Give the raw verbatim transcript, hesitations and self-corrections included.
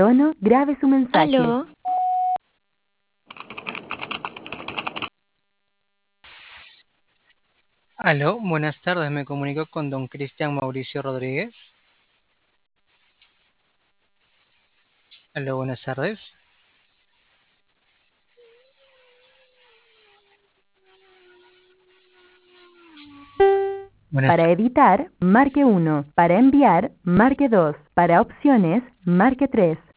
tono, grabe su mensaje. Aló, Aló, buenas tardes, me comunico con don Cristian Mauricio Rodríguez. Aló, buenas tardes. Buenas Para editar, marque uno. Para enviar, marque dos. Para opciones, marque tres.